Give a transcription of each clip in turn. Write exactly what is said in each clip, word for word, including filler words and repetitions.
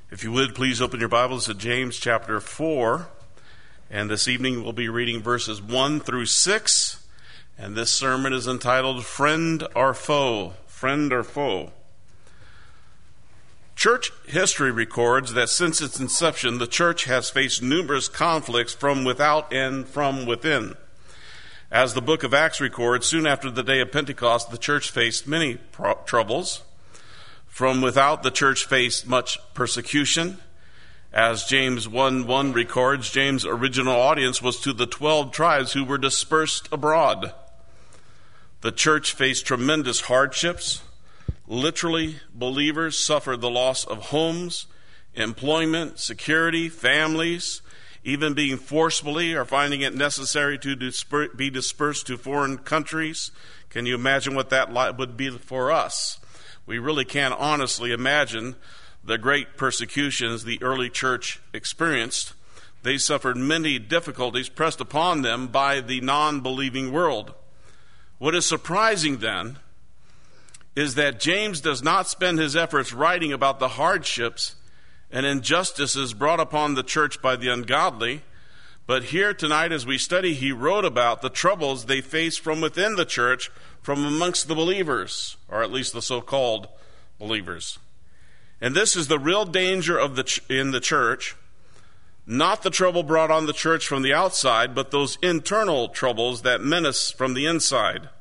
If you would, please open your Bibles to James chapter four. And this evening we'll be reading verses one through six. And this sermon is entitled, Friend or Foe? Friend or Foe? Church history records that since its inception, the church has faced numerous conflicts from without and from within. As the book of Acts records, soon after the day of Pentecost, the church faced many pro- troubles. From without, the church faced much persecution. As James one one records, James' original audience was to the twelve tribes who were dispersed abroad. The church faced tremendous hardships. Literally, believers suffered the loss of homes, employment, security, families, even being forcibly or finding it necessary to disper- be dispersed to foreign countries. Can you imagine what that would be for us? We really can't honestly imagine the great persecutions the early church experienced. They suffered many difficulties pressed upon them by the non-believing world. What is surprising then is that James does not spend his efforts writing about the hardships and injustices brought upon the church by the ungodly, but here tonight as we study, he wrote about the troubles they faced from within the church, from amongst the believers, or at least the so-called believers. And this is the real danger of the ch- in the church, not the trouble brought on the church from the outside, but those internal troubles that menace from the inside.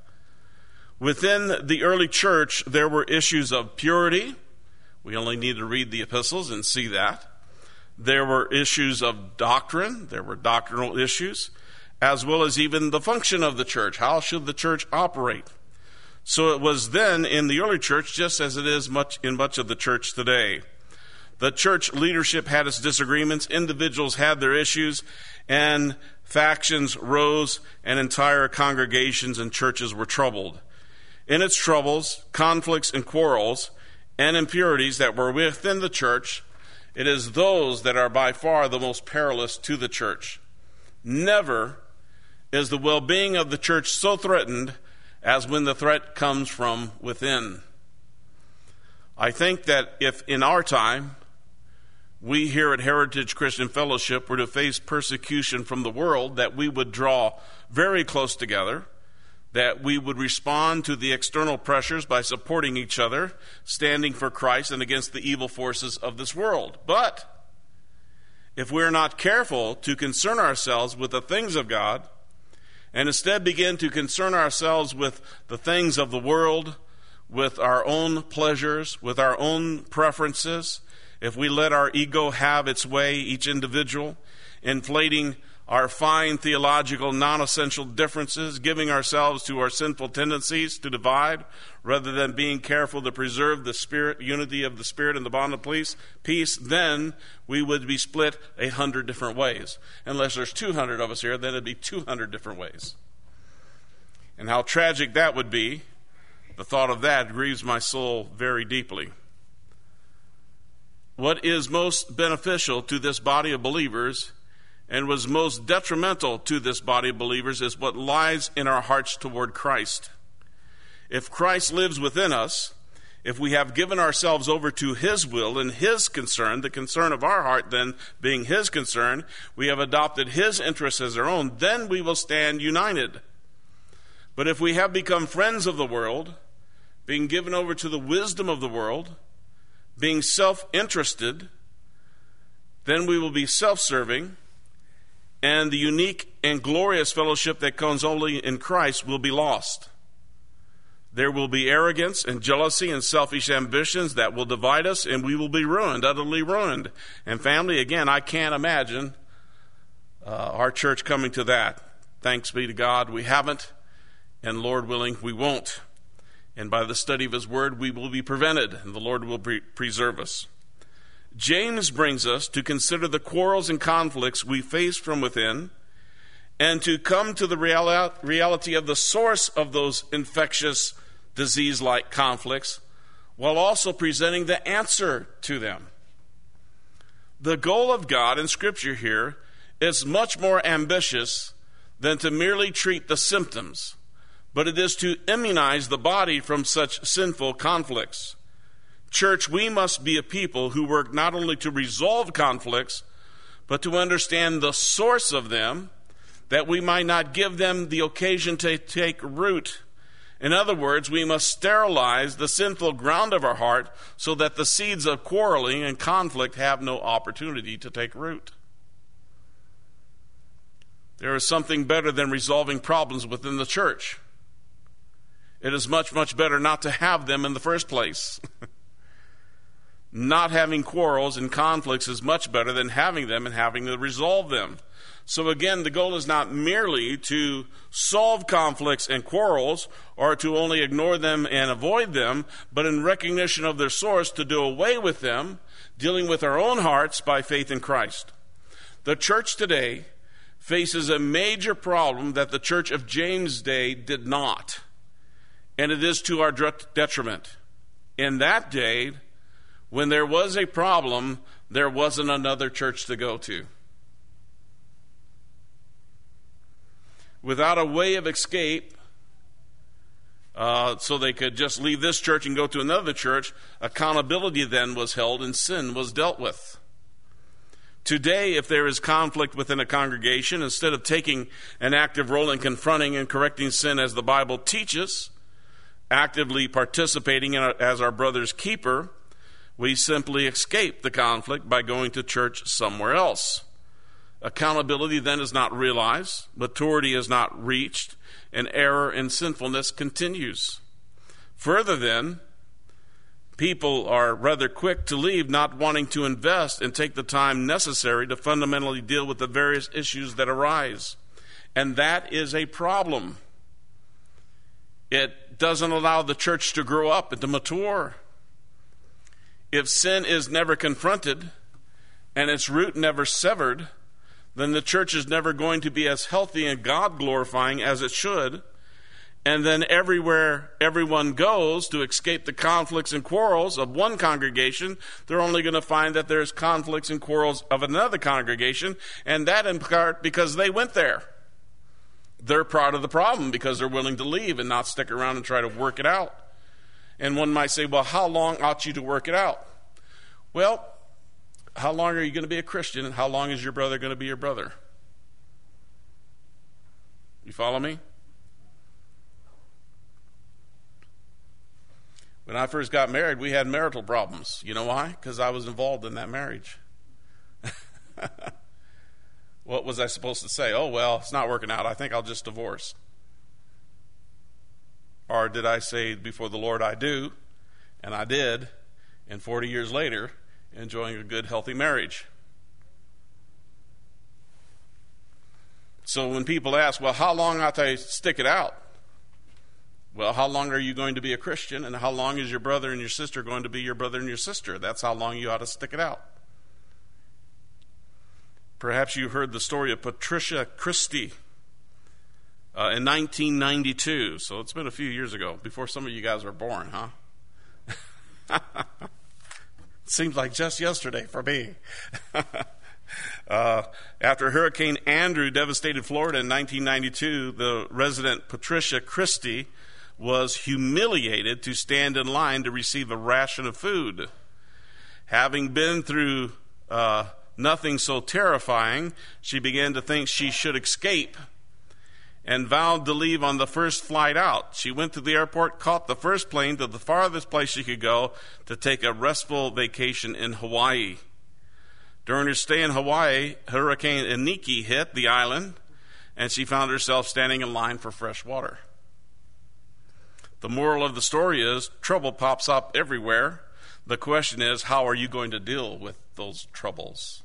Within the early church, there were issues of purity. We only need to read the epistles and see that. There were issues of doctrine. There were doctrinal issues, as well as even the function of the church. How should the church operate? So it was then in the early church, just as it is much in much of the church today. The church leadership had its disagreements, individuals had their issues, and factions rose, and entire congregations and churches were troubled. In its troubles, conflicts, and quarrels, and impurities that were within the church, it is those that are by far the most perilous to the church. Never is the well-being of the church so threatened as when the threat comes from within. I think that if in our time we here at Heritage Christian Fellowship were to face persecution from the world, that we would draw very close together, that we would respond to the external pressures by supporting each other, standing for Christ and against the evil forces of this world. But if we're not careful to concern ourselves with the things of God, and instead begin to concern ourselves with the things of the world, with our own pleasures, with our own preferences, if we let our ego have its way, each individual, inflating our fine theological non-essential differences, giving ourselves to our sinful tendencies to divide, rather than being careful to preserve the spirit, unity of the Spirit and the bond of peace, then we would be split a hundred different ways. Unless there's two hundred of us here, then it'd be two hundred different ways. And how tragic that would be, the thought of that grieves my soul very deeply. What is most beneficial to this body of believers and was most detrimental to this body of believers is what lies in our hearts toward Christ. If Christ lives within us, if we have given ourselves over to His will and His concern, the concern of our heart then being His concern, we have adopted His interests as our own, then we will stand united. But if we have become friends of the world, being given over to the wisdom of the world, being self-interested, then we will be self-serving, and the unique and glorious fellowship that comes only in Christ will be lost. There will be arrogance and jealousy and selfish ambitions that will divide us, and we will be ruined, utterly ruined. And family, again, I can't imagine uh, our church coming to that. Thanks be to God, we haven't, and Lord willing, we won't. And by the study of His Word, we will be prevented, and the Lord will pre- preserve us. James brings us to consider the quarrels and conflicts we face from within, and to come to the reali- reality of the source of those infectious, disease-like conflicts, while also presenting the answer to them. The goal of God in Scripture here is much more ambitious than to merely treat the symptoms, but it is to immunize the body from such sinful conflicts, Church, we must be a people who work not only to resolve conflicts, but to understand the source of them, that we might not give them the occasion to take root. In other words, we must sterilize the sinful ground of our heart so that the seeds of quarreling and conflict have no opportunity to take root. There is something better than resolving problems within the church. It is much, much better not to have them in the first place. Not having quarrels and conflicts is much better than having them and having to resolve them. So again, the goal is not merely to solve conflicts and quarrels or to only ignore them and avoid them, but in recognition of their source to do away with them, dealing with our own hearts by faith in Christ. The church today faces a major problem that the church of James' day did not, and it is to our detriment. In that day, when there was a problem, there wasn't another church to go to. Without a way of escape, uh, so they could just leave this church and go to another church, accountability then was held and sin was dealt with. Today, if there is conflict within a congregation, instead of taking an active role in confronting and correcting sin as the Bible teaches, actively participating in our, as our brother's keeper, we simply escape the conflict by going to church somewhere else. Accountability then is not realized, maturity is not reached, and error and sinfulness continues. Further then, people are rather quick to leave, not wanting to invest and take the time necessary to fundamentally deal with the various issues that arise. And that is a problem. It doesn't allow the church to grow up and to mature. If sin is never confronted and its root never severed, then the church is never going to be as healthy and God-glorifying as it should. And then everywhere everyone goes to escape the conflicts and quarrels of one congregation, they're only going to find that there's conflicts and quarrels of another congregation, and that in part because they went there. They're part of the problem because they're willing to leave and not stick around and try to work it out. And one might say, well, how long ought you to work it out? Well, how long are you going to be a Christian, and how long is your brother going to be your brother? You follow me? When I first got married, we had marital problems. You know why? Because I was involved in that marriage. What was I supposed to say? Oh, well, it's not working out. I think I'll just divorce. Or did I say before the Lord, I do, and I did, and forty years later, enjoying a good, healthy marriage? So when people ask, well, how long ought I stick it out? Well, how long are you going to be a Christian, and how long is your brother and your sister going to be your brother and your sister? That's how long you ought to stick it out. Perhaps you heard the story of Patricia Christie uh, in nineteen ninety-two. So it's been a few years ago, before some of you guys were born, huh? Seems like just yesterday for me. uh, after Hurricane Andrew devastated Florida in nineteen ninety-two, the resident Patricia Christie was humiliated to stand in line to receive a ration of food. Having been through uh, nothing so terrifying, she began to think she should escape and vowed to leave on the first flight out. She went to the airport, caught the first plane to the farthest place she could go to take a restful vacation in Hawaii. During her stay in Hawaii, Hurricane Iniki hit the island, and she found herself standing in line for fresh water. The moral of the story is, trouble pops up everywhere. The question is, how are you going to deal with those troubles?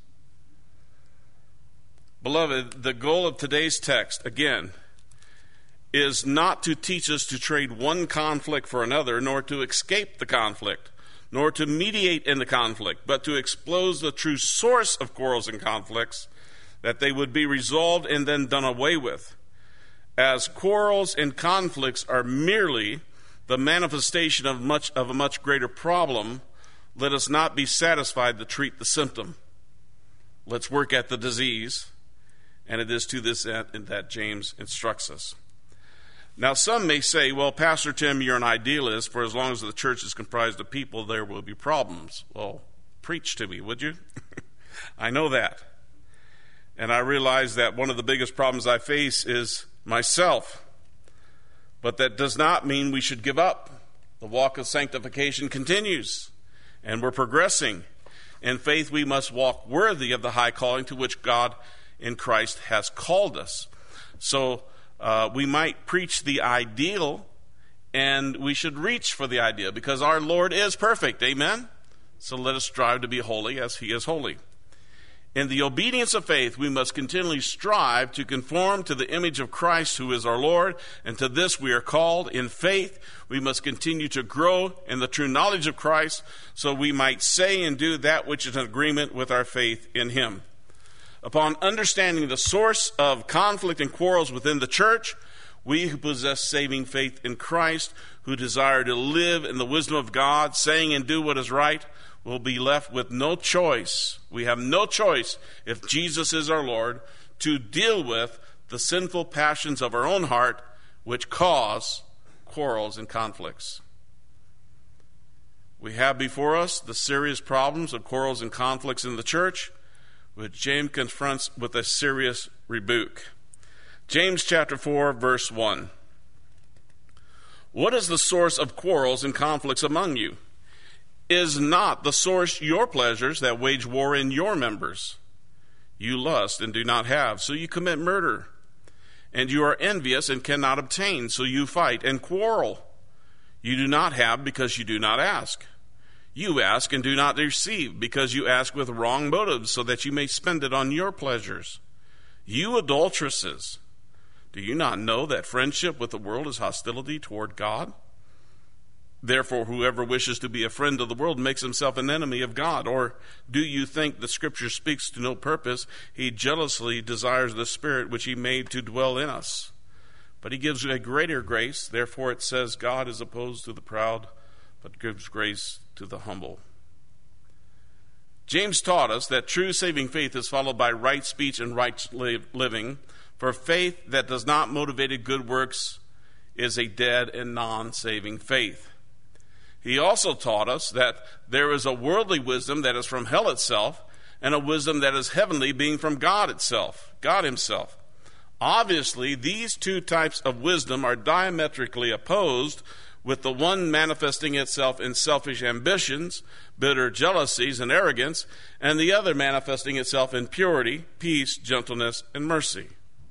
Beloved, the goal of today's text, again, is not to teach us to trade one conflict for another, nor to escape the conflict, nor to mediate in the conflict, but to expose the true source of quarrels and conflicts, that they would be resolved and then done away with. As quarrels and conflicts are merely the manifestation of much of a much greater problem, let us not be satisfied to treat the symptom. Let's work at the disease, and it is to this end that James instructs us. Now, some may say, well, Pastor Tim, you're an idealist. For as long as the church is comprised of people, there will be problems. Well, preach to me, would you? I know that. And I realize that one of the biggest problems I face is myself. But that does not mean we should give up. The walk of sanctification continues, and we're progressing. In faith, we must walk worthy of the high calling to which God in Christ has called us. So uh, we might preach the ideal, and we should reach for the ideal, because our Lord is perfect. Amen? So let us strive to be holy as he is holy. In the obedience of faith, we must continually strive to conform to the image of Christ, who is our Lord, and to this we are called. In faith, we must continue to grow in the true knowledge of Christ, so we might say and do that which is in agreement with our faith in him. Upon understanding the source of conflict and quarrels within the church, we who possess saving faith in Christ, who desire to live in the wisdom of God, saying and do what is right, will be left with no choice. We have no choice, if Jesus is our Lord, to deal with the sinful passions of our own heart, which cause quarrels and conflicts. We have before us the serious problems of quarrels and conflicts in the church, which James confronts with a serious rebuke. James chapter four, verse one. What is the source of quarrels and conflicts among you? Is not the source your pleasures that wage war in your members? You lust and do not have, so you commit murder. And you are envious and cannot obtain, so you fight and quarrel. You do not have because you do not ask. You ask and do not receive, because you ask with wrong motives, so that you may spend it on your pleasures. You adulteresses, do you not know that friendship with the world is hostility toward God? Therefore, whoever wishes to be a friend of the world makes himself an enemy of God. Or do you think the Scripture speaks to no purpose? He jealously desires the Spirit which he made to dwell in us. But he gives a greater grace. Therefore it says, God is opposed to the proud, but gives grace to the humble. James taught us that true saving faith is followed by right speech and right living. For faith that does not motivate good works is a dead and non-saving faith. He also taught us that there is a worldly wisdom that is from hell itself, and a wisdom that is heavenly, being from God itself, God himself. Obviously, these two types of wisdom are diametrically opposed, with the one manifesting itself in selfish ambitions, bitter jealousies, and arrogance, and the other manifesting itself in purity, peace, gentleness, and mercy.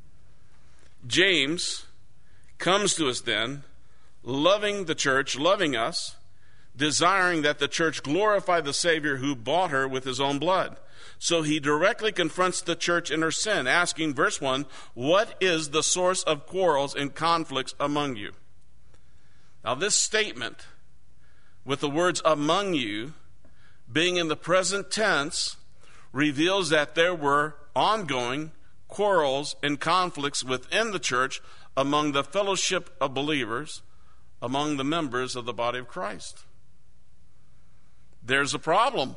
James comes to us then, loving the church, loving us, desiring that the church glorify the Savior who bought her with his own blood. So he directly confronts the church in her sin, asking, verse one, what is the source of quarrels and conflicts among you? Now this statement, with the words among you, being in the present tense, reveals that there were ongoing quarrels and conflicts within the church among the fellowship of believers, among the members of the body of Christ. There's a problem.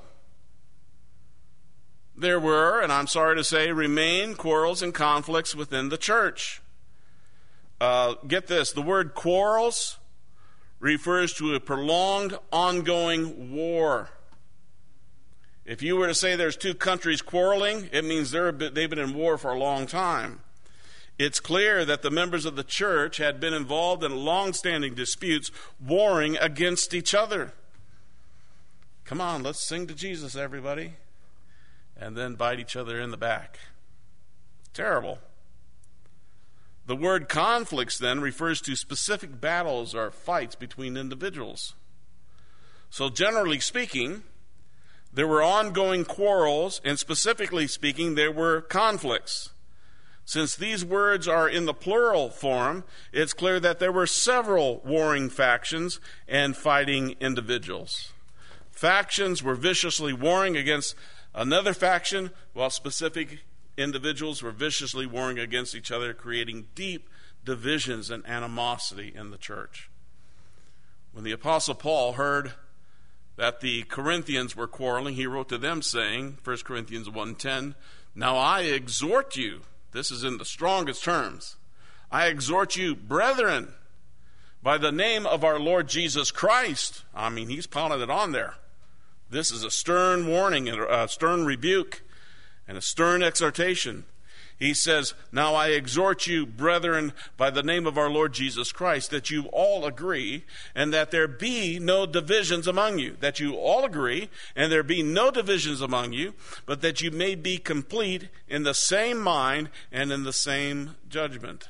There were, and I'm sorry to say, remain quarrels and conflicts within the church. Uh, get this, the word quarrels refers to a prolonged, ongoing war. If you were to say there's two countries quarreling, it means they're, they've been in war for a long time. It's clear that the members of the church had been involved in long-standing disputes, warring against each other. Come on, let's sing to Jesus, everybody. And then bite each other in the back. Terrible. The word conflicts then refers to specific battles or fights between individuals. So generally speaking, there were ongoing quarrels, and specifically speaking, there were conflicts. Since these words are in the plural form, it's clear that there were several warring factions and fighting individuals. Factions were viciously warring against another faction, while specific individuals were viciously warring against each other, creating deep divisions and animosity in the church. When the Apostle Paul heard that the Corinthians were quarreling, he wrote to them saying, First Corinthians one ten, now I exhort you, this is in the strongest terms, I exhort you, brethren, by the name of our Lord Jesus Christ. I mean, he's piling it on there. This is a stern warning, and a stern rebuke, and a stern exhortation. He says, now I exhort you, brethren, by the name of our Lord Jesus Christ, that you all agree, and that there be no divisions among you. That you all agree, and there be no divisions among you, but that you may be complete in the same mind and in the same judgment.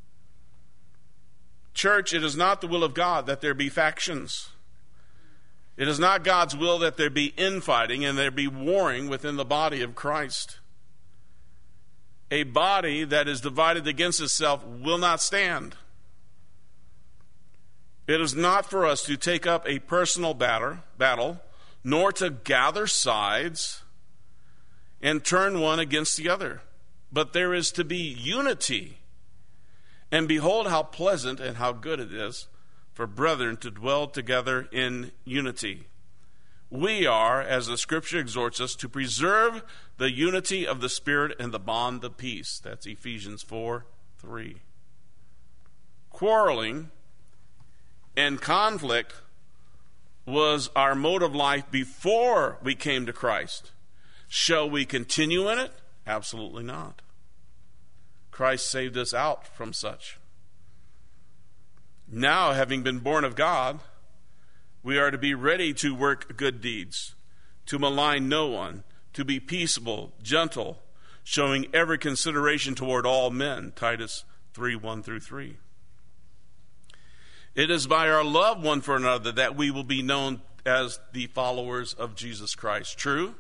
Church, it is not the will of God that there be factions. It is not God's will that there be infighting and there be warring within the body of Christ. A body that is divided against itself will not stand. It is not for us to take up a personal battle, battle, nor to gather sides and turn one against the other. But there is to be unity. And behold how pleasant and how good it is for brethren to dwell together in unity. We are, as the Scripture exhorts us, to preserve the unity of the Spirit and the bond of peace. That's Ephesians four three. Quarreling and conflict was our mode of life before we came to Christ. Shall we continue in it? Absolutely not. Christ saved us out from such. Now, having been born of God, we are to be ready to work good deeds, to malign no one, to be peaceable, gentle, showing every consideration toward all men. Titus three one through three. It is by our love one for another that we will be known as the followers of Jesus Christ. True?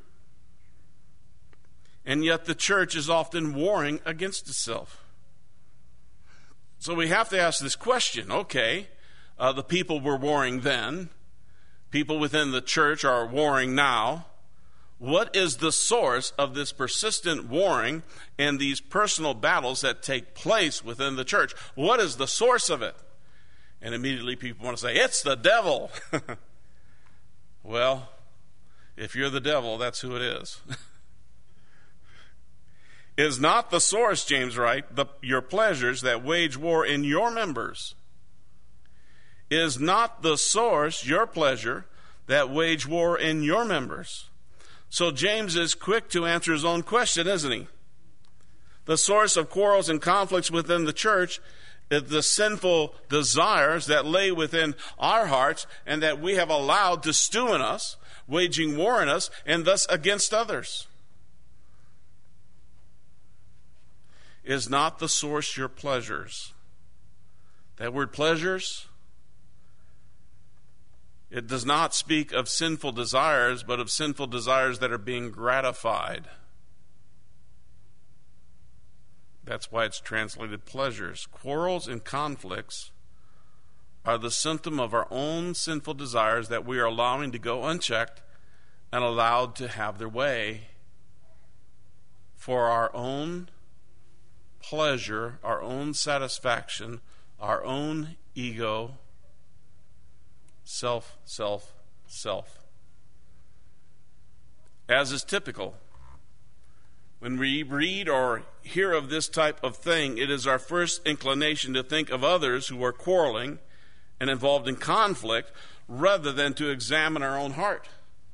And yet the church is often warring against itself. So we have to ask this question. Okay, uh, the people were warring then. People within the church are warring now. What is the source of this persistent warring and these personal battles that take place within the church? What is the source of it? And immediately people want to say, it's the devil. Well, if you're the devil, that's who it is. Is not the source, James writes, the, your pleasures that wage war in your members? Is not the source your pleasure that wage war in your members? So James is quick to answer his own question, isn't he? The source of quarrels and conflicts within the church is the sinful desires that lay within our hearts and that we have allowed to stew in us, waging war in us, and thus against others. Is not the source your pleasures? That word pleasures, it does not speak of sinful desires, but of sinful desires that are being gratified. That's why it's translated pleasures. Quarrels and conflicts are the symptom of our own sinful desires that we are allowing to go unchecked and allowed to have their way for our own pleasure, our own satisfaction, our own ego, self, self, self. As is typical, when we read or hear of this type of thing, it is our first inclination to think of others who are quarreling and involved in conflict rather than to examine our own heart.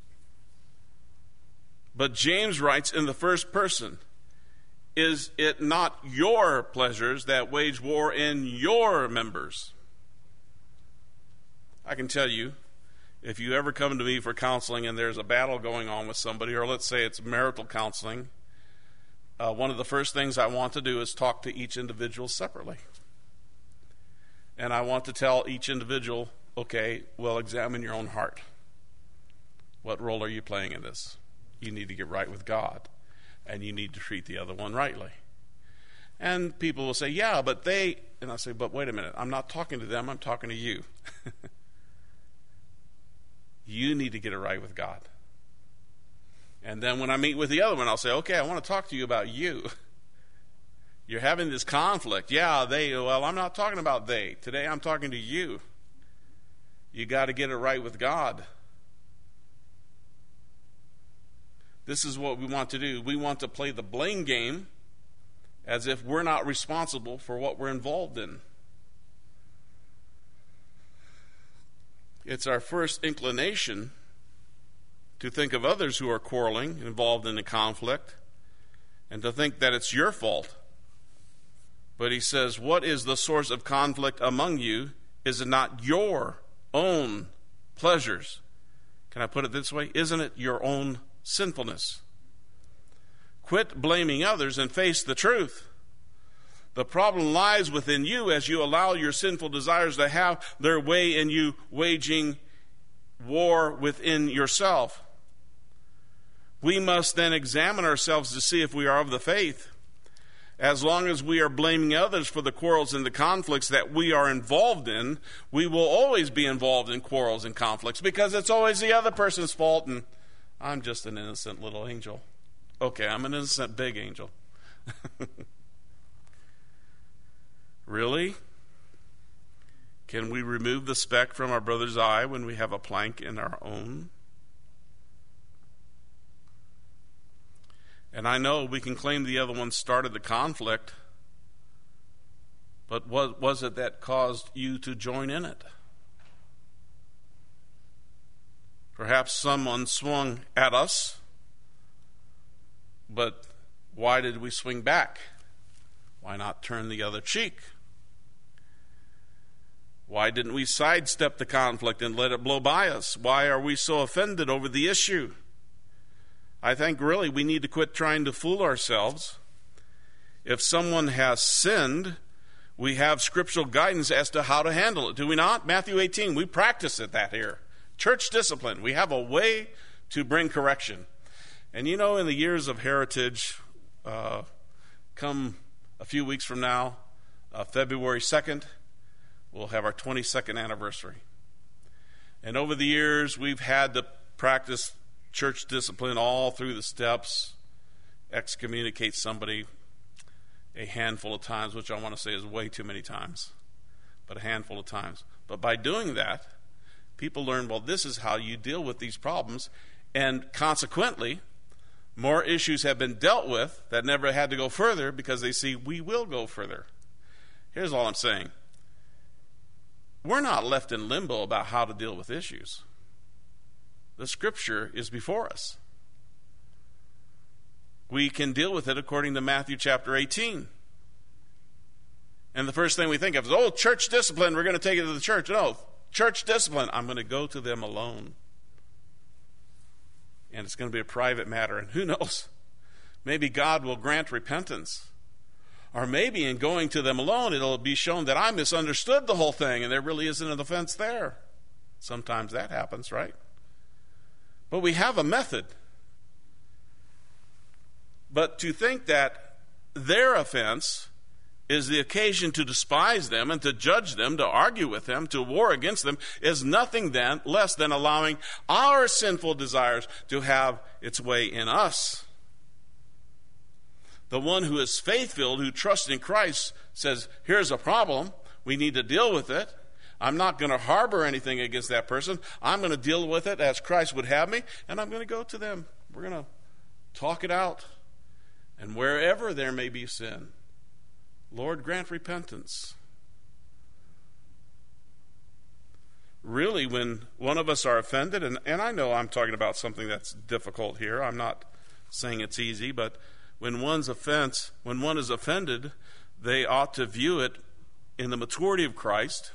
But James writes in the first person, is it not your pleasures that wage war in your members? I can tell you, if you ever come to me for counseling and there's a battle going on with somebody, or let's say it's marital counseling, uh, one of the first things I want to do is talk to each individual separately. And I want to tell each individual, okay, well, examine your own heart. What role are you playing in this? You need to get right with God. And you need to treat the other one rightly. And people will say, yeah, but they, and I say, but wait a minute, I'm not talking to them, I'm talking to you. You need to get it right with God. And then when I meet with the other one, I'll say, okay, I want to talk to you about you. You're having this conflict. Yeah, they, well, I'm not talking about they. Today I'm talking to you. You got to get it right with God. This is what we want to do. We want to play the blame game as if we're not responsible for what we're involved in. It's our first inclination to think of others who are quarreling, involved in a conflict, and to think that it's your fault. But he says, what is the source of conflict among you? Is it not your own pleasures? Can I put it this way? Isn't it your own sinfulness? Quit blaming others and face the truth. The problem lies within you as you allow your sinful desires to have their way in you, waging war within yourself. We must then examine ourselves to see if we are of the faith. As long as we are blaming others for the quarrels and the conflicts that we are involved in, we will always be involved in quarrels and conflicts because it's always the other person's fault and I'm just an innocent little angel. Okay, I'm an innocent big angel. Really? Can we remove the speck from our brother's eye when we have a plank in our own? And I know we can claim the other one started the conflict, but what was it that caused you to join in it? Perhaps someone swung at us, but why did we swing back? Why not turn the other cheek? Why didn't we sidestep the conflict and let it blow by us? Why are we so offended over the issue? I think really we need to quit trying to fool ourselves. If someone has sinned, we have scriptural guidance as to how to handle it. Do we not? Matthew eighteen, we practice it that here. Church discipline. We have a way to bring correction. And you know, in the years of heritage, uh, come a few weeks from now, uh, February second, we'll have our twenty-second anniversary. And over the years, we've had to practice church discipline all through the steps, excommunicate somebody a handful of times, which I want to say is way too many times, but a handful of times. But by doing that, people learn, well, this is how you deal with these problems, and consequently, more issues have been dealt with that never had to go further because they see we will go further. Here's all I'm saying. We're not left in limbo about how to deal with issues. The scripture is before us. We can deal with it according to Matthew chapter eighteen. And the first thing we think of is, oh, church discipline, we're going to take it to the church. No, church discipline, I'm going to go to them alone. And it's going to be a private matter. And who knows, maybe God will grant repentance. Or maybe in going to them alone, it'll be shown that I misunderstood the whole thing and there really isn't an offense there. Sometimes that happens, right? But we have a method. But to think that their offense is the occasion to despise them and to judge them, to argue with them, to war against them, is nothing then less than allowing our sinful desires to have its way in us. The one who is faith-filled, who trusts in Christ, says, here's a problem. We need to deal with it. I'm not going to harbor anything against that person. I'm going to deal with it as Christ would have me, and I'm going to go to them. We're going to talk it out. And wherever there may be sin, Lord, grant repentance. Really, when one of us are offended, and, and I know I'm talking about something that's difficult here. I'm not saying it's easy, but when one's offense, when one is offended, they ought to view it in the maturity of Christ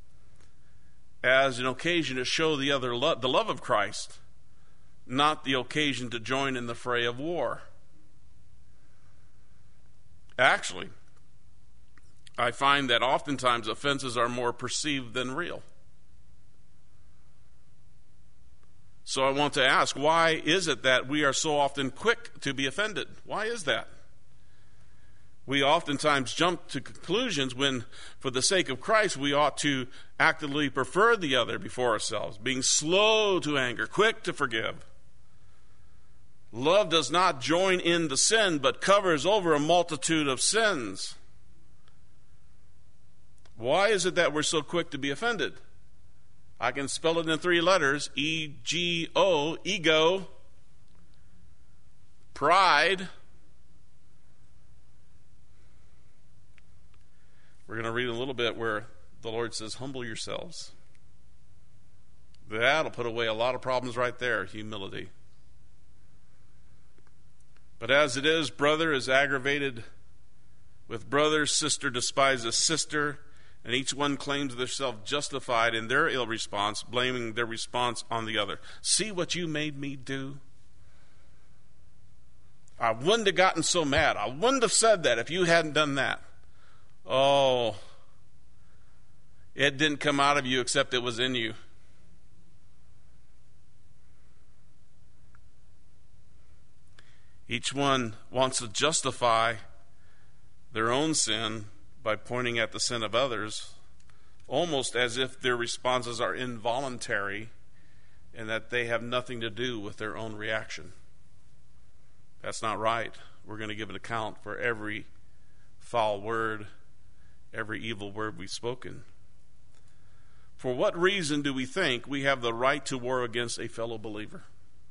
as an occasion to show the other lo- the love of Christ, not the occasion to join in the fray of war. Actually, I find that oftentimes offenses are more perceived than real. So I want to ask, why is it that we are so often quick to be offended? Why is that? We oftentimes jump to conclusions when, for the sake of Christ, we ought to actively prefer the other before ourselves, being slow to anger, quick to forgive. Love does not join in the sin, but covers over a multitude of sins. Why is it that we're so quick to be offended? I can spell it in three letters, E G O, ego, pride, We're going to read a little bit where the Lord says, humble yourselves. That'll put away a lot of problems right there, humility. But as it is, brother is aggravated with brother, sister despises sister, and each one claims themselves justified in their ill response, blaming their response on the other. See what you made me do? I wouldn't have gotten so mad. I wouldn't have said that if you hadn't done that. Oh, it didn't come out of you except it was in you. Each one wants to justify their own sin by pointing at the sin of others, almost as if their responses are involuntary and that they have nothing to do with their own reaction. That's not right. We're going to give an account for every foul word, every evil word we've spoken. For what reason do we think we have the right to war against a fellow believer?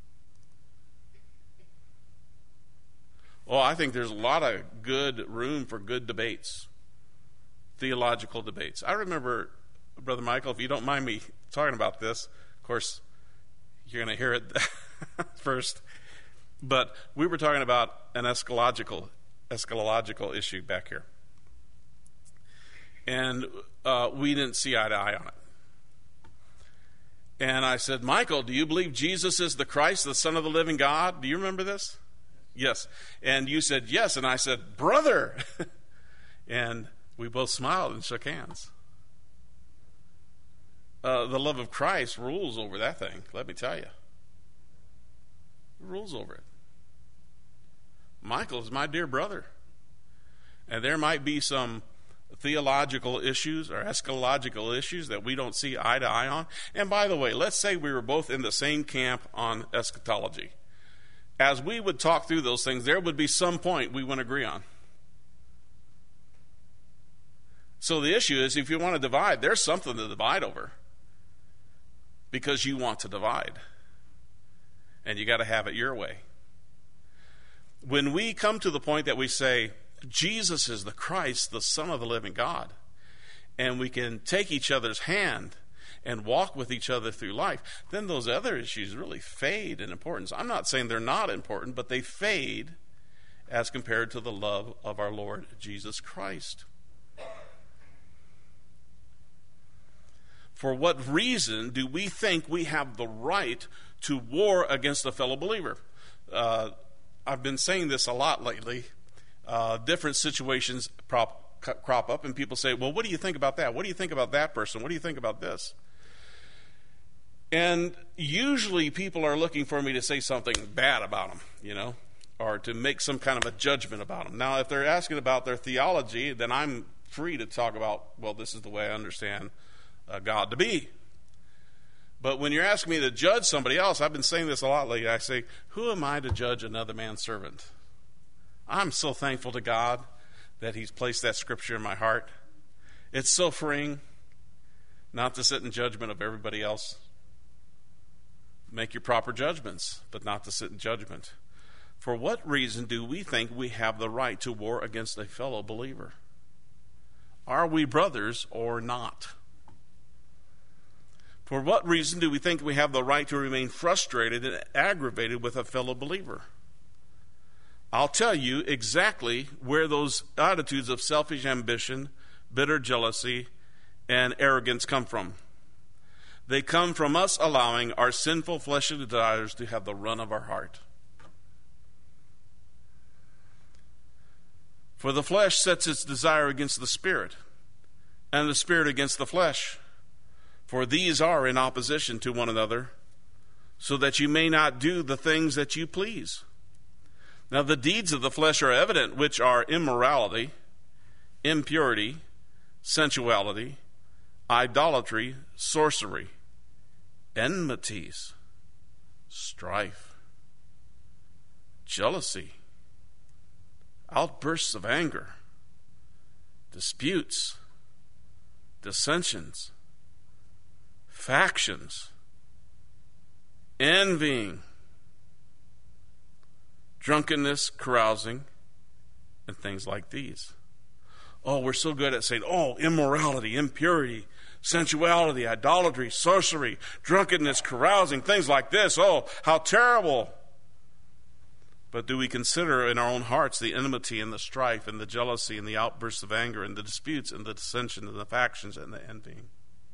Oh, I think there's a lot of good room for good debates, theological debates. I remember, Brother Michael, if you don't mind me talking about this, of course, you're going to hear it first, but we were talking about an eschatological, eschatological issue back here. And uh, we didn't see eye to eye on it. And I said, Michael, do you believe Jesus is the Christ, the Son of the living God? Do you remember this? Yes. And you said, yes. And I said, brother. And we both smiled and shook hands. Uh, the love of Christ rules over that thing, let me tell you. It rules over it. Michael is my dear brother. And there might be some theological issues or eschatological issues that we don't see eye to eye on. And by the way, let's say we were both in the same camp on eschatology. As we would talk through those things, there would be some point we wouldn't agree on. So the issue is, if you want to divide, there's something to divide over. Because you want to divide. And you got to have it your way. When we come to the point that we say, Jesus is the Christ, the Son of the living God, and we can take each other's hand and walk with each other through life, then those other issues really fade in importance. I'm not saying they're not important, but they fade as compared to the love of our Lord Jesus Christ. For what reason do we think we have the right to war against a fellow believer? Uh, I've been saying this a lot lately. Uh, different situations prop, crop up, and people say, well, what do you think about that? What do you think about that person? What do you think about this? And usually people are looking for me to say something bad about them, you know, or to make some kind of a judgment about them. Now, if they're asking about their theology, then I'm free to talk about, well, this is the way I understand uh, God to be. But when you're asking me to judge somebody else, I've been saying this a lot lately. I say, who am I to judge another man's servant? I'm so thankful to God that he's placed that scripture in my heart. It's so freeing not to sit in judgment of everybody else. Make your proper judgments, but not to sit in judgment. For what reason do we think we have the right to war against a fellow believer? Are we brothers or not? For what reason do we think we have the right to remain frustrated and aggravated with a fellow believer? I'll tell you exactly where those attitudes of selfish ambition, bitter jealousy, and arrogance come from. They come from us allowing our sinful fleshly desires to have the run of our heart. For the flesh sets its desire against the spirit, and the spirit against the flesh. For these are in opposition to one another, so that you may not do the things that you please. Now the deeds of the flesh are evident, which are immorality, impurity, sensuality, idolatry, sorcery, enmities, strife, jealousy, outbursts of anger, disputes, dissensions, factions, envying, drunkenness, carousing, and things like these. Oh, we're so good at saying, oh, immorality, impurity, sensuality, idolatry, sorcery, drunkenness, carousing, things like this. Oh, how terrible. But do we consider in our own hearts the enmity and the strife and the jealousy and the outbursts of anger and the disputes and the dissension and the factions and the envying?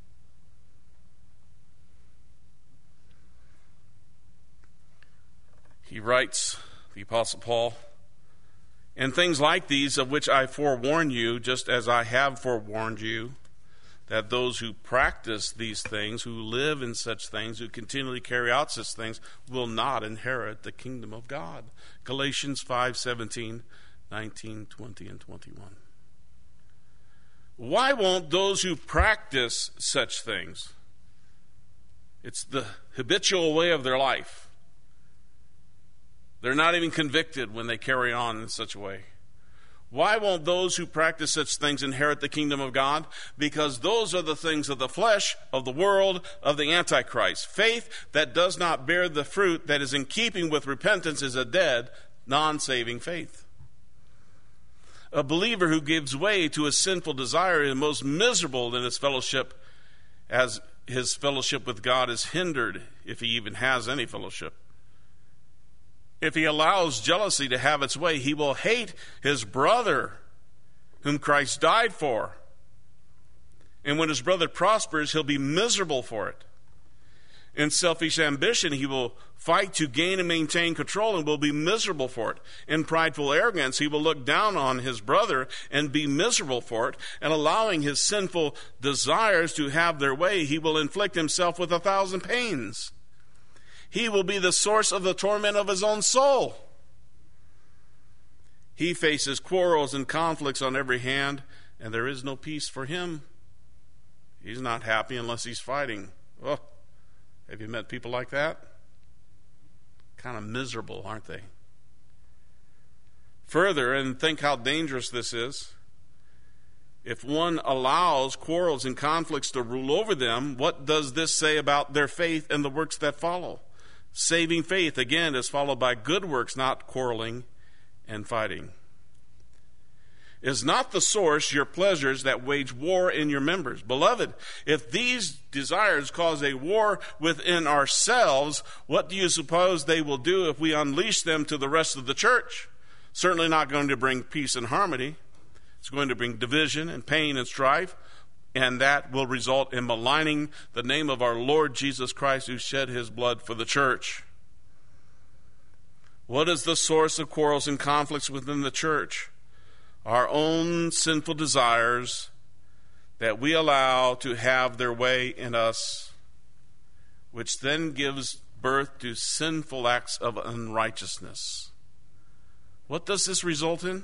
He writes, the Apostle Paul, and things like these of which I forewarn you, just as I have forewarned you, that those who practice these things, who live in such things, who continually carry out such things, will not inherit the kingdom of God. Galatians five seventeen, nineteen, twenty, and twenty-one. Why won't those who practice such things? It's the habitual way of their life. They're not even convicted when they carry on in such a way. Why won't those who practice such things inherit the kingdom of God? Because those are the things of the flesh, of the world, of the Antichrist. Faith that does not bear the fruit that is in keeping with repentance is a dead, non-saving faith. A believer who gives way to a sinful desire is most miserable in his fellowship, as his fellowship with God is hindered, if he even has any fellowship. If he allows jealousy to have its way, he will hate his brother whom Christ died for. And when his brother prospers, he'll be miserable for it. In selfish ambition, he will fight to gain and maintain control and will be miserable for it. In prideful arrogance, he will look down on his brother and be miserable for it. And allowing his sinful desires to have their way, he will inflict himself with a thousand pains. He will be the source of the torment of his own soul. He faces quarrels and conflicts on every hand, and there is no peace for him. He's not happy unless he's fighting. Oh, have you met people like that? Kind of miserable, aren't they? Further, and think how dangerous this is, if one allows quarrels and conflicts to rule over them, what does this say about their faith and the works that follow? Saving faith, again, is followed by good works, not quarreling and fighting. Is not the source your pleasures that wage war in your members? Beloved, if these desires cause a war within ourselves, what do you suppose they will do if we unleash them to the rest of the church? Certainly not going to bring peace and harmony. It's going to bring division and pain and strife. And that will result in maligning the name of our Lord Jesus Christ, who shed his blood for the church. What is the source of quarrels and conflicts within the church? Our own sinful desires that we allow to have their way in us, which then gives birth to sinful acts of unrighteousness. What does this result in?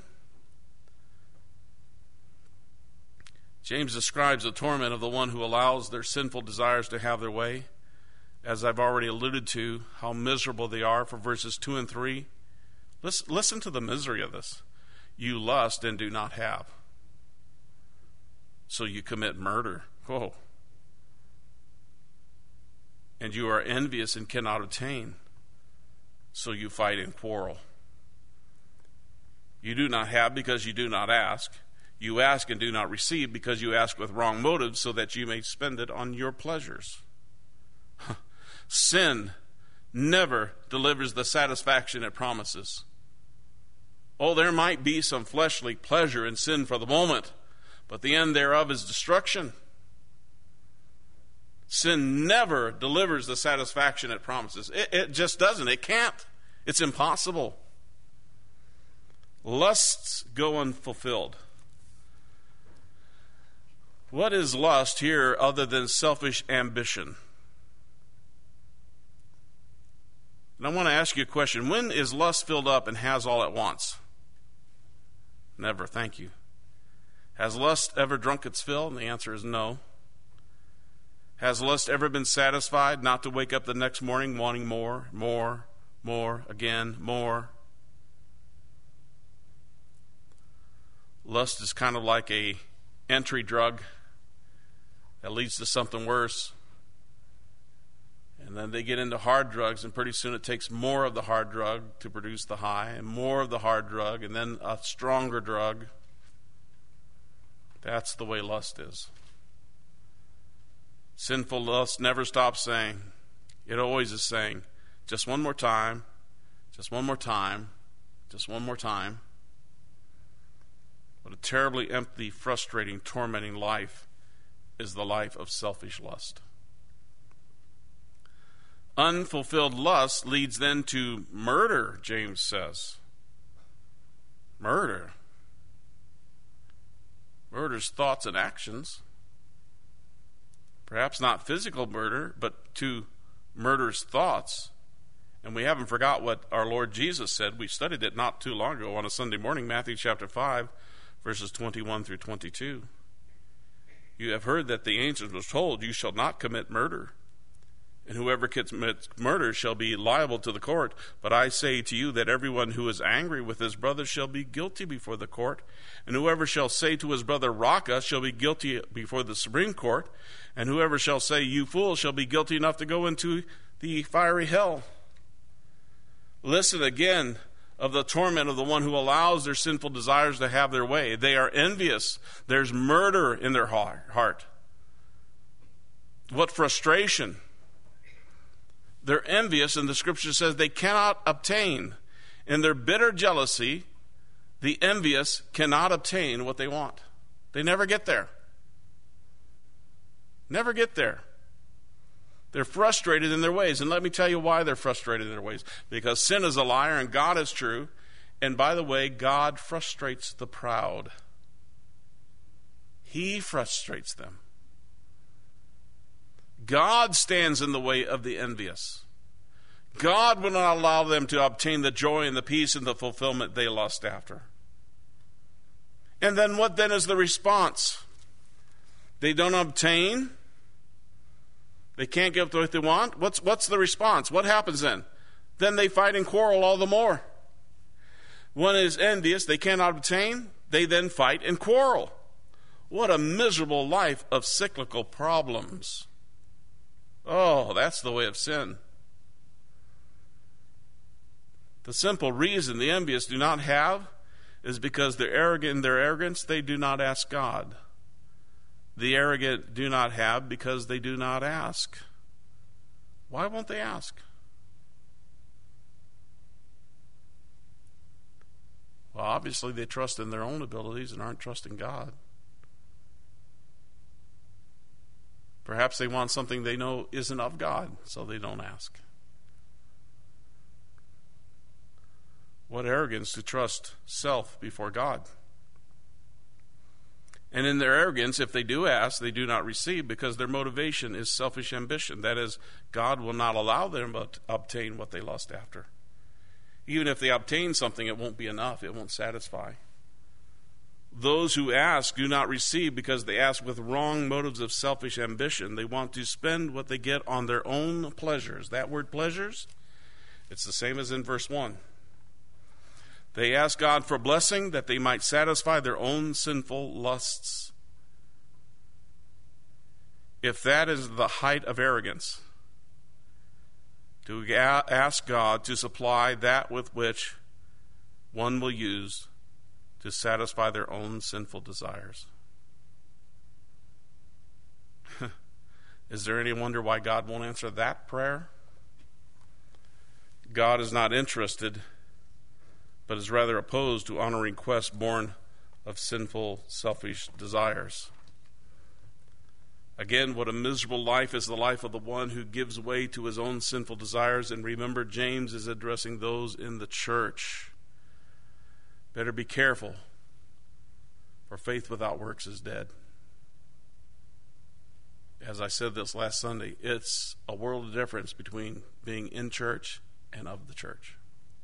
James describes the torment of the one who allows their sinful desires to have their way. As I've already alluded to, how miserable they are for verses two and three. Listen, listen to the misery of this. You lust and do not have, so you commit murder. Whoa. And you are envious and cannot obtain, so you fight and quarrel. You do not have because you do not ask. You ask and do not receive because you ask with wrong motives, so that you may spend it on your pleasures. Sin never delivers the satisfaction it promises. Oh, there might be some fleshly pleasure in sin for the moment, but the end thereof is destruction. Sin never delivers the satisfaction it promises. It, it just doesn't. It can't. It's impossible. Lusts go unfulfilled. What is lust here other than selfish ambition? And I want to ask you a question. When is lust filled up and has all at once? Never, thank you. Has lust ever drunk its fill? And the answer is no. Has lust ever been satisfied not to wake up the next morning wanting more, more, more, again, more? Lust is kind of like a entry drug that leads to something worse. And then they get into hard drugs, and pretty soon it takes more of the hard drug to produce the high, and more of the hard drug, and then a stronger drug. That's the way lust is. Sinful lust never stops saying. It always is saying, just one more time, just one more time, just one more time. What a terribly empty, frustrating, tormenting life is the life of selfish lust. Unfulfilled lust leads then to murder, James says. Murder. Murder's thoughts and actions. Perhaps not physical murder, but to murder's thoughts. And we haven't forgot what our Lord Jesus said. We studied it not too long ago on a Sunday morning, Matthew chapter five, verses twenty-one through twenty-two. You have heard that the ancients was told, you shall not commit murder, and whoever commits murder shall be liable to the court. But I say to you that everyone who is angry with his brother shall be guilty before the court. And whoever shall say to his brother, Raca, shall be guilty before the Supreme Court. And whoever shall say, you fool, shall be guilty enough to go into the fiery hell. Listen again of the torment of the one who allows their sinful desires to have their way. They are envious. There's murder in their heart. What frustration. They're envious, and the scripture says they cannot obtain. In their bitter jealousy, the envious cannot obtain what they want. They never get there. Never get there. They're frustrated in their ways. And let me tell you why they're frustrated in their ways. Because sin is a liar and God is true. And by the way, God frustrates the proud. He frustrates them. God stands in the way of the envious. God will not allow them to obtain the joy and the peace and the fulfillment they lust after. And then what then is the response? They don't obtain. They can't get what they want. What's, what's the response? What happens then? Then they fight and quarrel all the more. One is envious. They cannot obtain. They then fight and quarrel. What a miserable life of cyclical problems. Oh, that's the way of sin. The simple reason the envious do not have is because they're arrogant in their arrogance, they do not ask God. The arrogant do not have because they do not ask. Why won't they ask? Well, obviously they trust in their own abilities and aren't trusting God. Perhaps they want something they know isn't of God, so they don't ask. What arrogance to trust self before God. And in their arrogance, if they do ask, they do not receive because their motivation is selfish ambition. That is, God will not allow them to obtain what they lust after. Even if they obtain something, it won't be enough. It won't satisfy. Those who ask do not receive because they ask with wrong motives of selfish ambition. They want to spend what they get on their own pleasures. That word pleasures, it's the same as in verse one. They ask God for blessing that they might satisfy their own sinful lusts. If that is the height of arrogance, to ask God to supply that with which one will use to satisfy their own sinful desires. Is there any wonder why God won't answer that prayer? God is not interested, but is rather opposed to honoring requests born of sinful, selfish desires. Again, what a miserable life is the life of the one who gives way to his own sinful desires. And remember, James is addressing those in the church. Better be careful, for faith without works is dead. As I said this last Sunday, it's a world of difference between being in church and of the church.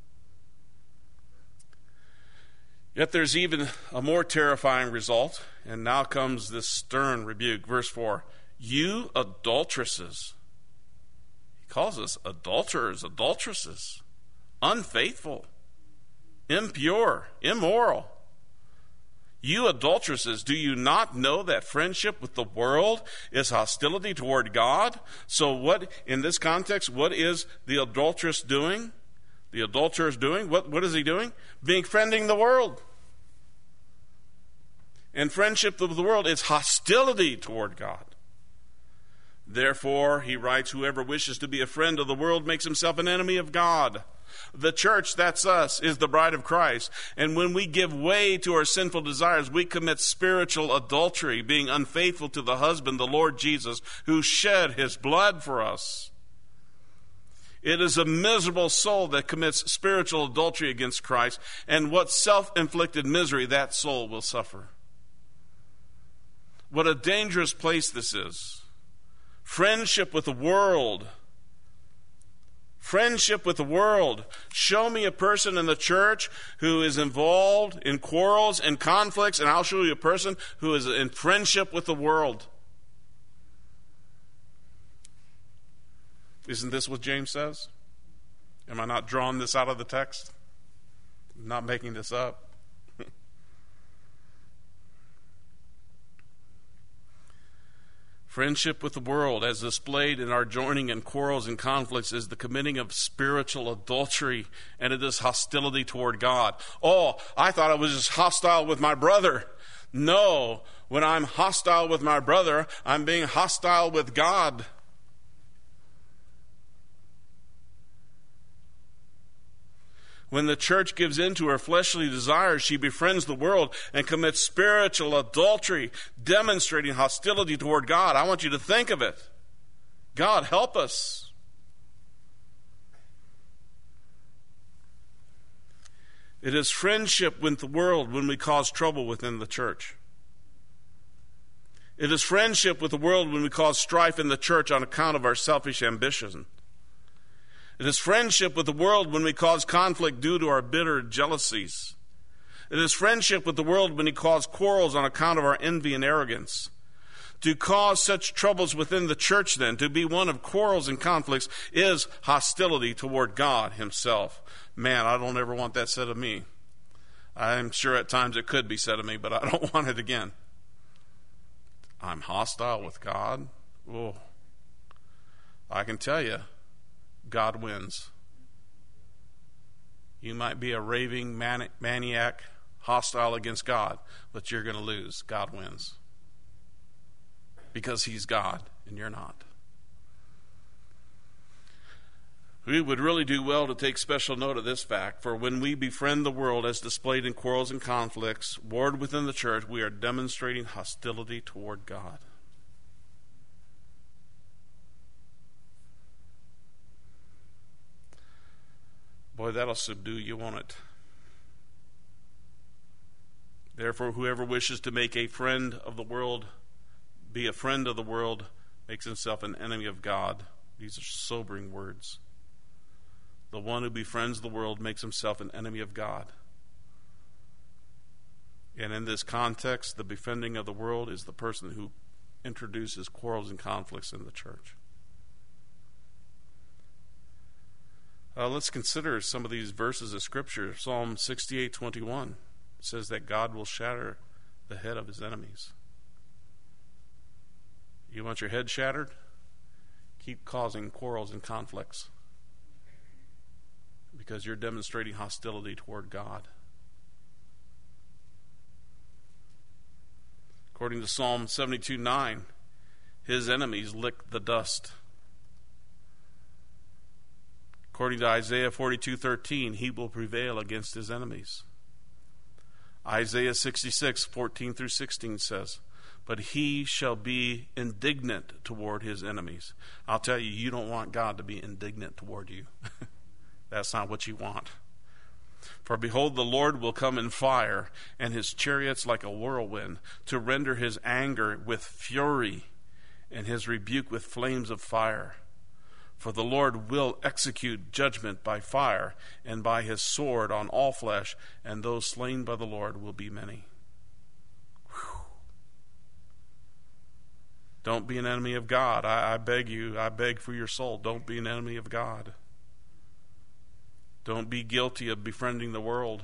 Yet there's even a more terrifying result, and now comes this stern rebuke. Verse four, you adulteresses. He calls us adulterers, adulteresses, unfaithful, impure, immoral. You adulteresses, do you not know that friendship with the world is hostility toward God? So what, in this context, what is the adulteress doing? The adulterer is doing? What, what is he doing? Befriending the world. And friendship with the world is hostility toward God. Therefore, he writes, whoever wishes to be a friend of the world makes himself an enemy of God. The church, that's us, is the bride of Christ. And when we give way to our sinful desires, we commit spiritual adultery, being unfaithful to the husband, the Lord Jesus, who shed his blood for us. It is a miserable soul that commits spiritual adultery against Christ, and what self-inflicted misery that soul will suffer. What a dangerous place this is. Friendship with the world. Friendship with the world. Show me a person in the church who is involved in quarrels and conflicts, and I'll show you a person who is in friendship with the world. Isn't this what James says? Am I not drawing this out of the text? I'm not making this up. Friendship with the world, as displayed in our joining in quarrels and conflicts, is the committing of spiritual adultery, and it is hostility toward God. Oh, I thought I was just hostile with my brother. No, when I'm hostile with my brother, I'm being hostile with God. When the church gives in to her fleshly desires, she befriends the world and commits spiritual adultery, demonstrating hostility toward God. I want you to think of it. God, help us. It is friendship with the world when we cause trouble within the church. It is friendship with the world when we cause strife in the church on account of our selfish ambition. It is friendship with the world when we cause conflict due to our bitter jealousies. It is friendship with the world when we cause quarrels on account of our envy and arrogance. To cause such troubles within the church, then, to be one of quarrels and conflicts, is hostility toward God himself. Man, I don't ever want that said of me. I'm sure at times it could be said of me, but I don't want it again. I'm hostile with God? Oh, I can tell you, God wins. You might be a raving manic, maniac, hostile against God, but you're going to lose. God wins. Because he's God and you're not. We would really do well to take special note of this fact, for when we befriend the world as displayed in quarrels and conflicts, warred within the church, we are demonstrating hostility toward God. Boy, that'll subdue you, won't it? Therefore, whoever wishes to make a friend of the world, be a friend of the world, makes himself an enemy of God. These are sobering words. The one who befriends the world makes himself an enemy of God. And in this context, the befriending of the world is the person who introduces quarrels and conflicts in the church. Uh, let's consider some of these verses of Scripture. Psalm sixty-eight twenty-one says that God will shatter the head of his enemies. You want your head shattered? Keep causing quarrels and conflicts, because you're demonstrating hostility toward God. According to Psalm seventy-two nine, his enemies lick the dust. According to Isaiah forty-two thirteen, he will prevail against his enemies. Isaiah sixty-six fourteen through sixteen says, but he shall be indignant toward his enemies. I'll tell you, you don't want God to be indignant toward you. That's not what you want. For behold, the Lord will come in fire, and his chariots like a whirlwind, to render his anger with fury, and his rebuke with flames of fire. For the Lord will execute judgment by fire, and by his sword on all flesh, and those slain by the Lord will be many. Whew. Don't be an enemy of God. I, I beg you, I beg for your soul, don't be an enemy of God. Don't be guilty of befriending the world.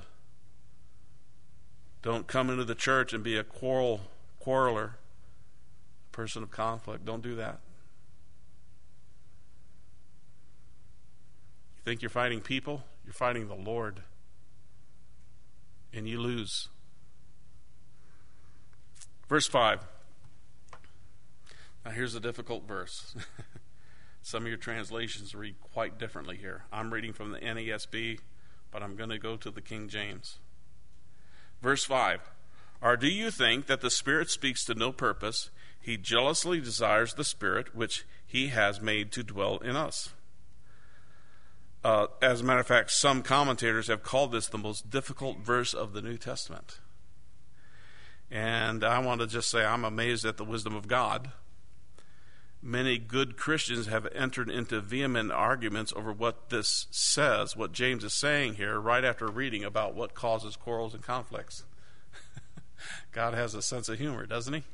Don't come into the church and be a quarrel, quarreler, a person of conflict. Don't do that. You think you're fighting people? You're fighting the Lord. And you lose. Verse five. Now here's a difficult verse. Some of your translations read quite differently here. I'm reading from the N A S B, but I'm going to go to the King James. Verse five. Or do you think that the Spirit speaks to no purpose? He jealously desires the Spirit which he has made to dwell in us. Uh, as a matter of fact, some commentators have called this the most difficult verse of the New Testament. And I want to just say I'm amazed at the wisdom of God. Many good Christians have entered into vehement arguments over what this says, what James is saying here, right after reading about what causes quarrels and conflicts. God has a sense of humor, doesn't he?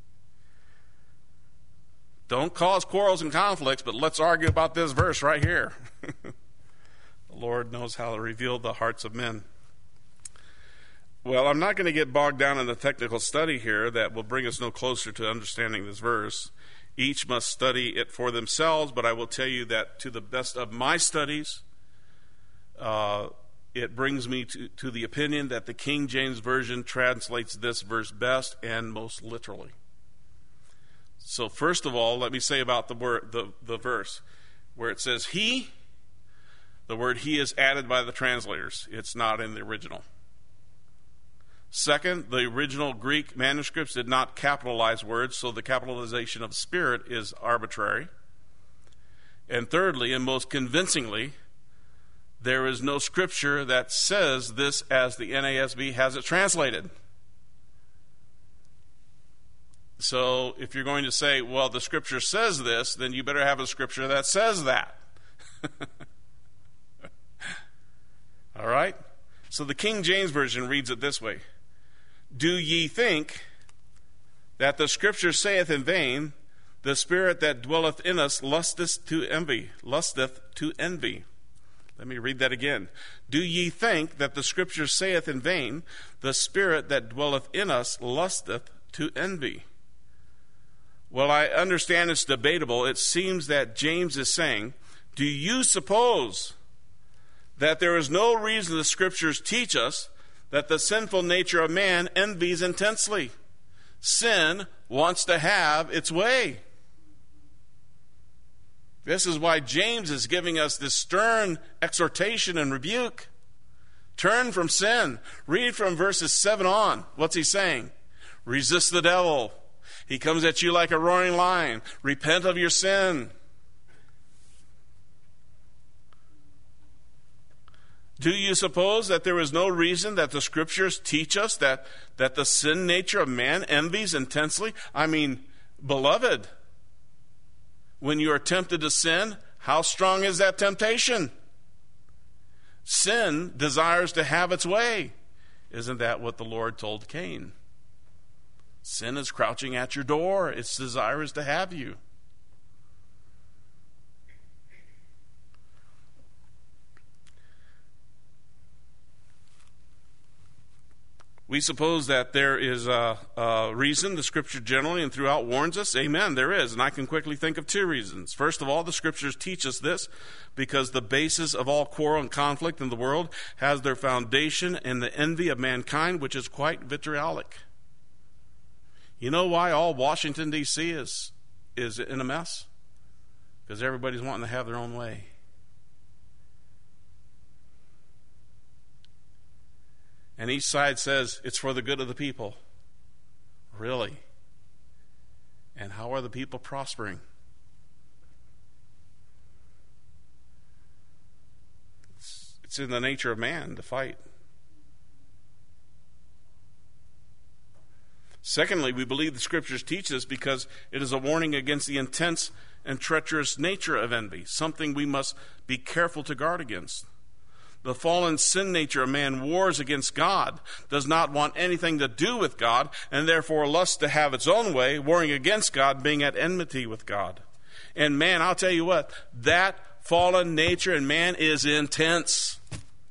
Don't cause quarrels and conflicts, but let's argue about this verse right here. The Lord knows how to reveal the hearts of men. Well, I'm not going to get bogged down in the technical study here that will bring us no closer to understanding this verse. Each must study it for themselves, but I will tell you that to the best of my studies, uh, it brings me to, to the opinion that the King James Version translates this verse best and most literally. So first of all, let me say about the word, the, the verse where it says he. The word he is added by the translators. It's not in the original. Second, the original Greek manuscripts did not capitalize words, so the capitalization of Spirit is arbitrary. And thirdly, and most convincingly, there is no scripture that says this as the N A S B has it translated. So if you're going to say, well, the scripture says this, then you better have a scripture that says that. All right? So the King James Version reads it this way. Do ye think that the scripture saith in vain, the spirit that dwelleth in us lusteth to envy, lusteth to envy. Let me read that again. Do ye think that the scripture saith in vain, the spirit that dwelleth in us lusteth to envy? Well, I understand it's debatable. It seems that James is saying, do you suppose that there is no reason the scriptures teach us that the sinful nature of man envies intensely? Sin wants to have its way. This is why James is giving us this stern exhortation and rebuke. Turn from sin. Read from verses seven on. What's he saying? Resist the devil. He comes at you like a roaring lion. Repent of your sin. Do you suppose that there is no reason that the scriptures teach us that, that the sin nature of man envies intensely? I mean, beloved, when you are tempted to sin, how strong is that temptation? Sin desires to have its way. Isn't that what the Lord told Cain? Sin is crouching at your door. Its desire is to have you. We suppose that there is a, a reason the Scripture generally and throughout warns us. Amen, there is. And I can quickly think of two reasons. First of all, the Scriptures teach us this because the basis of all quarrel and conflict in the world has their foundation in the envy of mankind, which is quite vitriolic. You know why all Washington, D C is, is in a mess? Because everybody's wanting to have their own way. And each side says it's for the good of the people. Really? And how are the people prospering? It's, it's in the nature of man to fight. Secondly, we believe the Scriptures teach us because it is a warning against the intense and treacherous nature of envy, something we must be careful to guard against. The fallen sin nature of man wars against God, does not want anything to do with God, and therefore lusts to have its own way, warring against God, being at enmity with God. And man, I'll tell you what, that fallen nature in man is intense.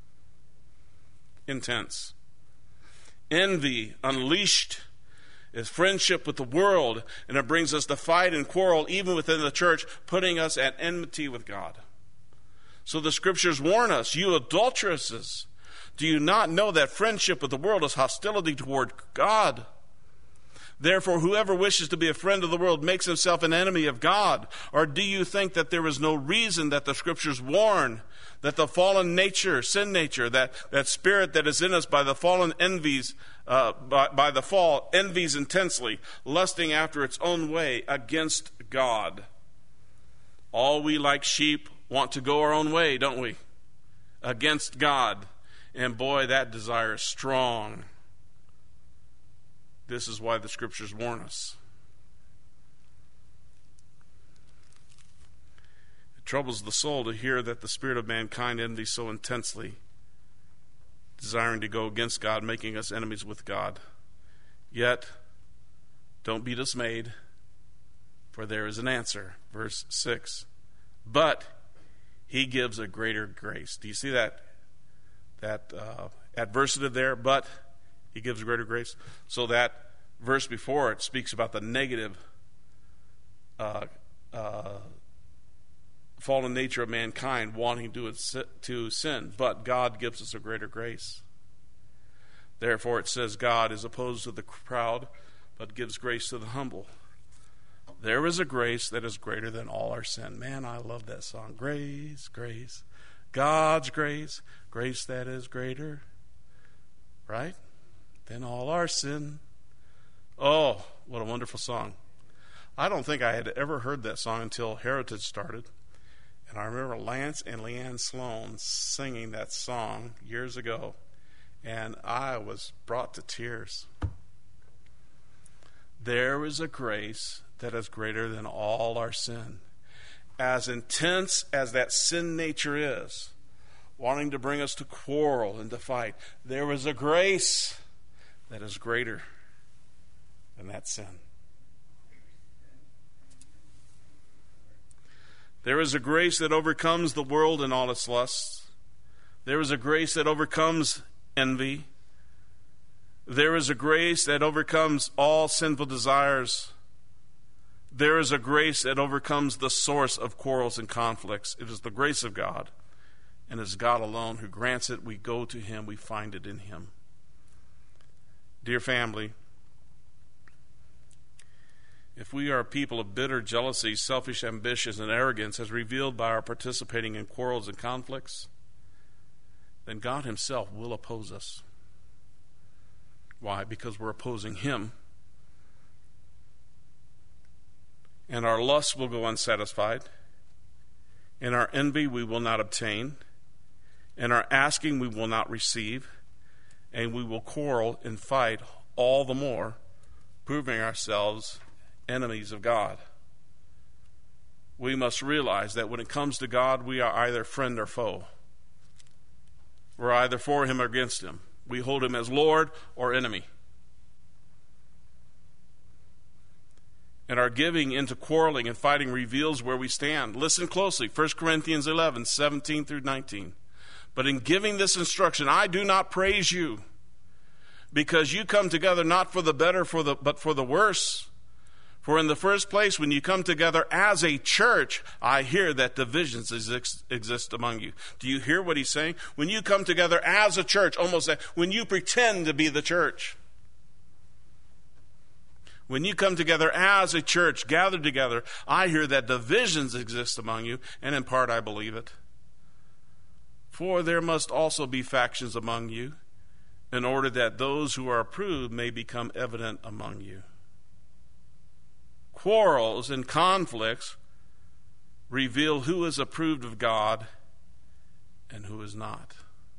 Intense. Envy unleashed is friendship with the world, and it brings us to fight and quarrel even within the church, putting us at enmity with God. So the Scriptures warn us, you adulteresses, do you not know that friendship with the world is hostility toward God? Therefore, whoever wishes to be a friend of the world makes himself an enemy of God. Or do you think that there is no reason that the Scriptures warn that the fallen nature, sin nature, that, that spirit that is in us by the fallen envies, uh, by, by the fall, envies intensely, lusting after its own way against God? All we like sheep want to go our own way, don't we? Against God. And boy, that desire is strong. This is why the Scriptures warn us. It troubles the soul to hear that the spirit of mankind envies so intensely, desiring to go against God, making us enemies with God. Yet, don't be dismayed, for there is an answer. Verse six. But he gives a greater grace. Do you see that, that uh, adversative there? But he gives greater grace. So that verse before it speaks about the negative uh, uh, fallen nature of mankind wanting to, to sin. But God gives us a greater grace. Therefore it says God is opposed to the proud, but gives grace to the humble. There is a grace that is greater than all our sin. Man, I love that song. Grace, grace. God's grace. Grace that is greater. Right? Than all our sin. Oh, what a wonderful song. I don't think I had ever heard that song until Heritage started. And I remember Lance and Leanne Sloan singing that song years ago. And I was brought to tears. There is a grace that is greater than all our sin. As intense as that sin nature is, wanting to bring us to quarrel and to fight, there is a grace that is greater than that sin. There is a grace that overcomes the world and all its lusts. There is a grace that overcomes envy. There is a grace that overcomes all sinful desires. There is a grace that overcomes the source of quarrels and conflicts. It is the grace of God, and it is God alone who grants it. We go to Him, we find it in Him. Dear family, if we are a people of bitter jealousy, selfish ambitions, and arrogance as revealed by our participating in quarrels and conflicts, then God Himself will oppose us. Why? Because we're opposing Him. And our lust will go unsatisfied. In our envy we will not obtain. In our asking we will not receive. And we will quarrel and fight all the more, proving ourselves enemies of God. We must realize that when it comes to God, we are either friend or foe. We're either for Him or against Him. We hold Him as Lord or enemy. And our giving into quarreling and fighting reveals where we stand. Listen closely, First Corinthians eleven, seventeen through nineteen. But in giving this instruction, I do not praise you, because you come together not for the better, for the but for the worse. For in the first place, when you come together as a church, I hear that divisions exist, exist among you. Do you hear what he's saying? When you come together as a church, almost like when you pretend to be the church. When you come together as a church, gathered together, I hear that divisions exist among you, and in part I believe it. For there must also be factions among you, in order that those who are approved may become evident among you. Quarrels and conflicts reveal who is approved of God and who is not.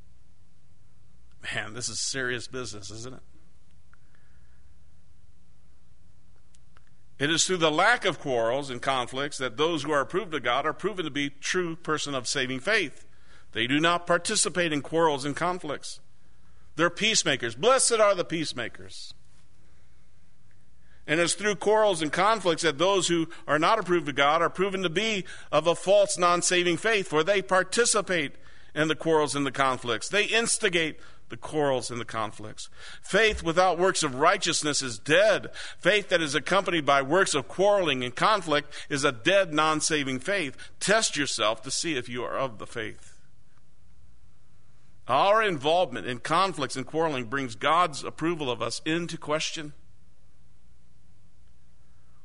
Man, this is serious business, isn't it? It is through the lack of quarrels and conflicts that those who are approved of God are proven to be true person of saving faith. They do not participate in quarrels and conflicts. They're peacemakers. Blessed are the peacemakers. And it's through quarrels and conflicts that those who are not approved of God are proven to be of a false, non-saving faith, for they participate in the quarrels and the conflicts. They instigate the quarrels and the conflicts. Faith without works of righteousness is dead. Faith that is accompanied by works of quarreling and conflict is a dead, non-saving faith. Test yourself to see if you are of the faith. Our involvement in conflicts and quarreling brings God's approval of us into question.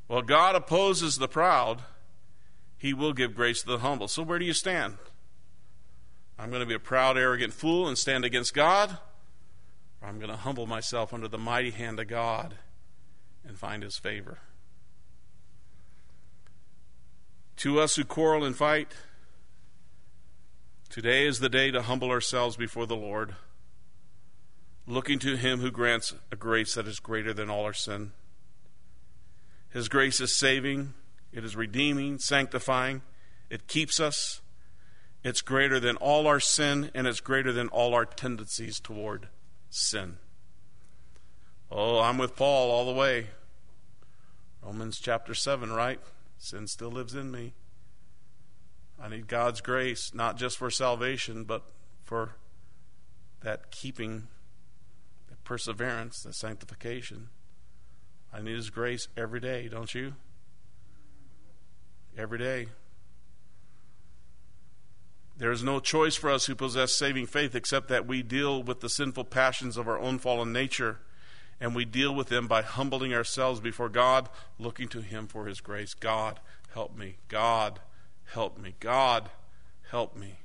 Well, God opposes the proud. He will give grace to the humble. So where do you stand? I'm going to be a proud, arrogant fool and stand against God, or I'm going to humble myself under the mighty hand of God and find his favor. To us who quarrel and fight, today is the day to humble ourselves before the Lord, looking to him who grants a grace that is greater than all our sin. His grace is saving, it is redeeming, sanctifying, it keeps us. It's greater than all our sin, and it's greater than all our tendencies toward sin. Oh, I'm with Paul all the way. Romans chapter seven, right? Sin still lives in me. I need God's grace, not just for salvation, but for that keeping, that perseverance, that sanctification. I need his grace every day, don't you? Every day. There is no choice for us who possess saving faith except that we deal with the sinful passions of our own fallen nature, and we deal with them by humbling ourselves before God, looking to him for his grace. God, help me. God, help me. God, help me.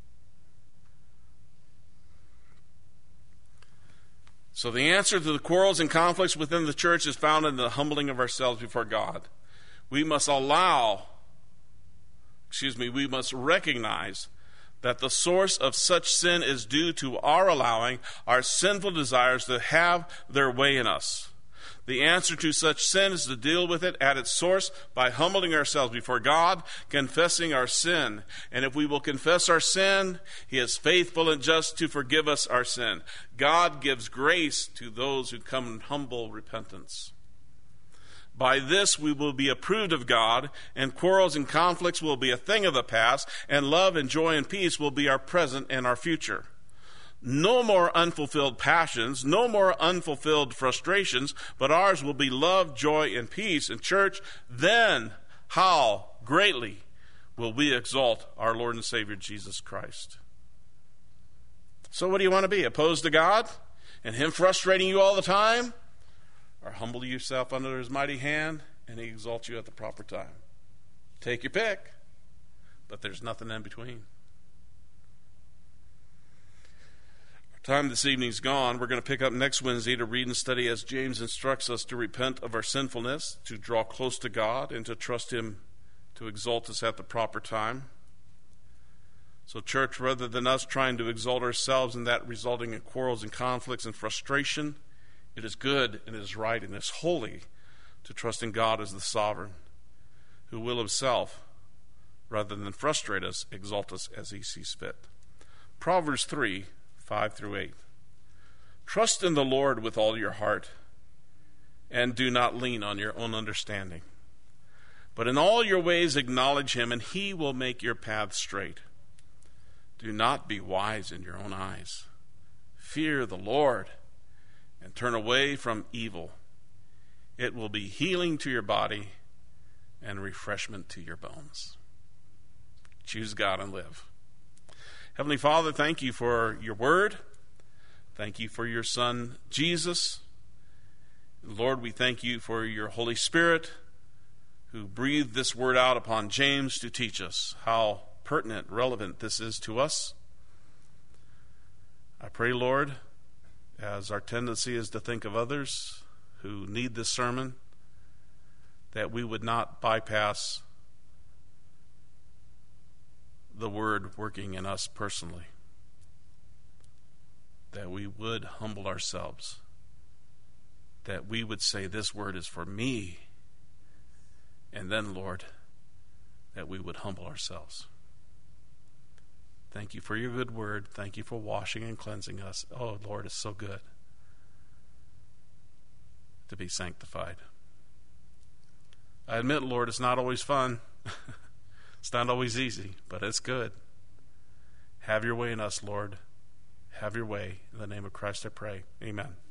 So the answer to the quarrels and conflicts within the church is found in the humbling of ourselves before God. We must allow, excuse me, we must recognize that the source of such sin is due to our allowing our sinful desires to have their way in us. The answer to such sin is to deal with it at its source by humbling ourselves before God, confessing our sin. And if we will confess our sin, he is faithful and just to forgive us our sin. God gives grace to those who come in humble repentance. By this we will be approved of God, and quarrels and conflicts will be a thing of the past, and love and joy and peace will be our present and our future. No more unfulfilled passions, no more unfulfilled frustrations, but ours will be love, joy, and peace. And church, then how greatly will we exalt our Lord and Savior Jesus Christ. So what do you want to be? Opposed to God and him frustrating you all the time? Or humble yourself under his mighty hand and he exalts you at the proper time? Take your pick, but there's nothing in between. Time this evening's gone. We're going to pick up next Wednesday to read and study as James instructs us to repent of our sinfulness, to draw close to God, and to trust him to exalt us at the proper time. So, church, rather than us trying to exalt ourselves and that resulting in quarrels and conflicts and frustration, it is good and it is right and it is holy to trust in God as the sovereign, who will himself, rather than frustrate us, exalt us as he sees fit. Proverbs three, five through eight. Trust in the Lord with all your heart, and do not lean on your own understanding. But in all your ways acknowledge him, and he will make your path straight. Do not be wise in your own eyes. Fear the Lord, and turn away from evil. It will be healing to your body and refreshment to your bones. Choose God and live. Heavenly Father, thank you for your word. Thank you for your Son, Jesus. Lord, we thank you for your Holy Spirit, who breathed this word out upon James to teach us how pertinent, relevant this is to us. I pray, Lord, as our tendency is to think of others who need this sermon, that we would not bypass the word working in us personally, that we would humble ourselves, that we would say, this word is for me, and then, Lord, that we would humble ourselves. Thank you for your good word. Thank you for washing and cleansing us. Oh, Lord, it's so good to be sanctified. I admit, Lord, it's not always fun. It's not always easy, but it's good. Have your way in us, Lord. Have your way. In the name of Christ I pray. Amen.